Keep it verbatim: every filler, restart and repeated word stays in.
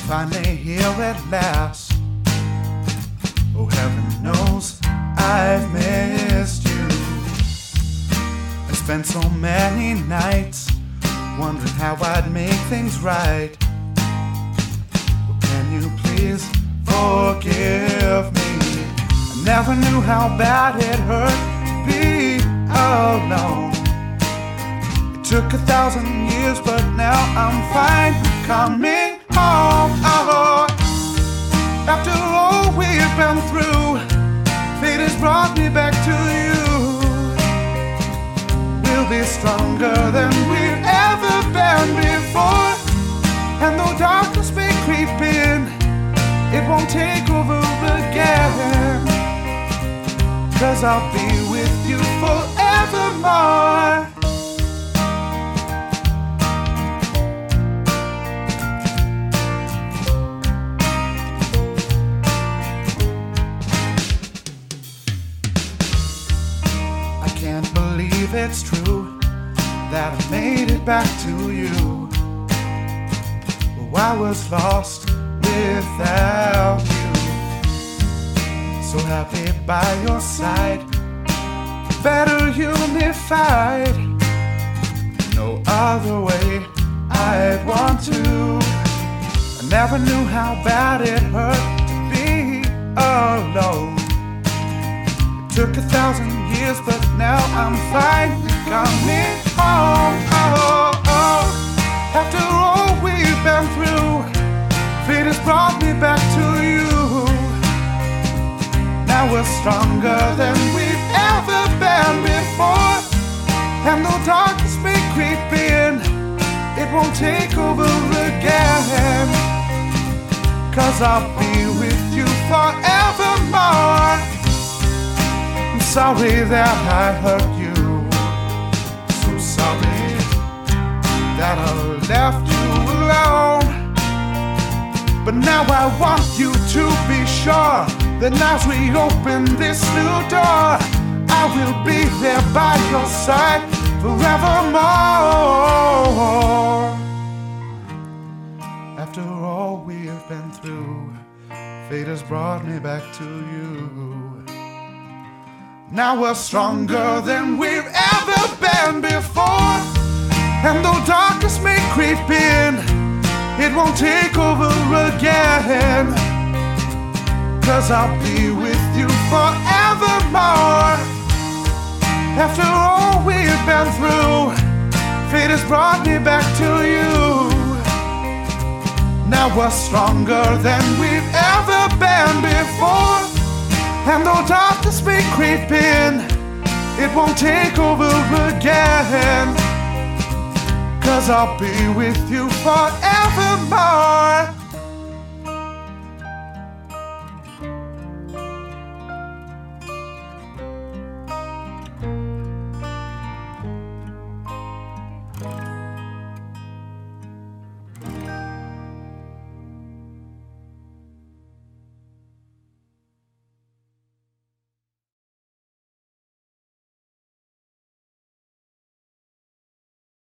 finally here at last. Oh, heaven knows I've missed you. I spent so many nights wondering how I'd make things right. Well, can you please forgive me? I never knew how bad it hurt to be alone. It took a thousand years, but now I'm finally coming home. Oh, after all we've been through, fate has brought me back to you. We'll be stronger than we've ever been before. And though darkness may creep in, it won't take over again. 'Cause I'll be with you forevermore. Can't believe it's true that I made it back to you. Oh, I was lost without you. So happy by your side, better unified. No other way I'd want to. I never knew how bad it hurt to be alone. Took a thousand years, but now I'm finally coming home. Oh, oh. After all we've been through, fate has brought me back to you. Now we're stronger than we've ever been before. And though darkness may creep in, it won't take over again. 'Cause I'll be with you forevermore. Sorry that I hurt you, so sorry that I left you alone. But now I want you to be sure that as we open this new door, I will be there by your side forevermore. After all we've been through, fate has brought me back to you. Now we're stronger than we've ever been before. And though darkness may creep in, it won't take over again. 'Cause I'll be with you forevermore. After all we've been through, fate has brought me back to you. Now we're stronger than we've ever been before. And though darkness may creep in, it won't take over again. 'Cause I'll be with you forevermore.